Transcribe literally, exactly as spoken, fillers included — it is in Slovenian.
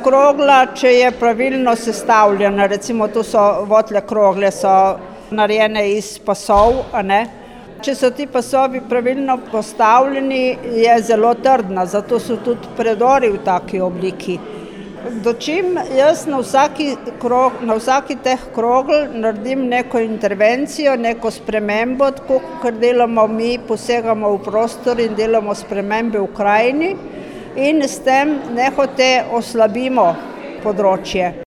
Krogla, če je pravilno sestavljena, recimo tu so votle krogle, so narejene iz pasov, a ne. Če so ti pasovi pravilno postavljeni, je zelo trdna, zato so tudi predori v taki obliki. Dočim jaz na vsaki, krog, na vsaki teh krogel naredim neko intervencijo, neko spremembo, tako kot delamo mi, posegamo v prostor in delamo spremembe v krajini in s tem nehote oslabimo področje.